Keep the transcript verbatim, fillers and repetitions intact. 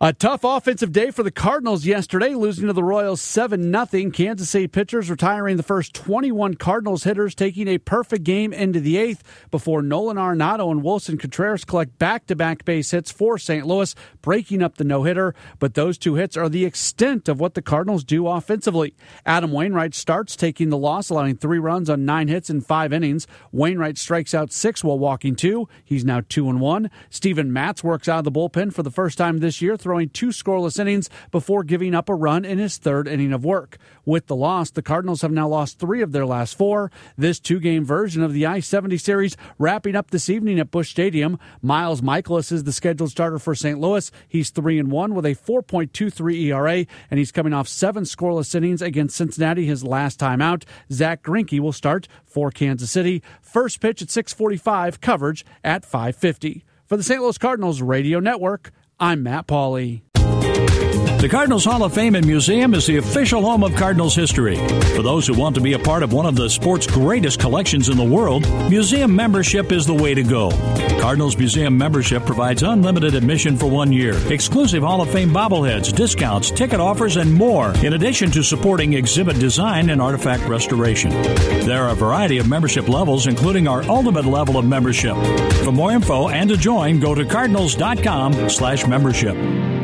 A tough offensive day for the Cardinals yesterday, losing to the Royals seven nothing. Kansas City pitchers retiring the first twenty-one Cardinals hitters, taking a perfect game into the eighth before Nolan Arenado and Wilson Contreras collect back-to-back base hits for Saint Louis, breaking up the no-hitter. But those two hits are the extent of what the Cardinals do offensively. Adam Wainwright starts, taking the loss, allowing three runs on nine hits in five innings. Wainwright strikes out six while walking two. He's now two and one. Steven Matz works out of the bullpen for the first time this year, throwing two scoreless innings before giving up a run in his third inning of work. With the loss, the Cardinals have now lost three of their last four. This two-game version of the I seventy series wrapping up this evening at Busch Stadium. Miles Michaelis is the scheduled starter for Saint Louis. He's three and one with a four point two three E R A, and he's coming off seven scoreless innings against Cincinnati his last time out. Zach Greinke will start for Kansas City. First pitch at six forty-five, coverage at five fifty. For the Saint Louis Cardinals Radio Network, I'm Matt Pauley. The Cardinals Hall of Fame and Museum is the official home of Cardinals history. For those who want to be a part of one of the sport's greatest collections in the world, museum membership is the way to go. Cardinals Museum membership provides unlimited admission for one year, exclusive Hall of Fame bobbleheads, discounts, ticket offers, and more, in addition to supporting exhibit design and artifact restoration. There are a variety of membership levels, including our ultimate level of membership. For more info and to join, go to cardinals dot com slash membership.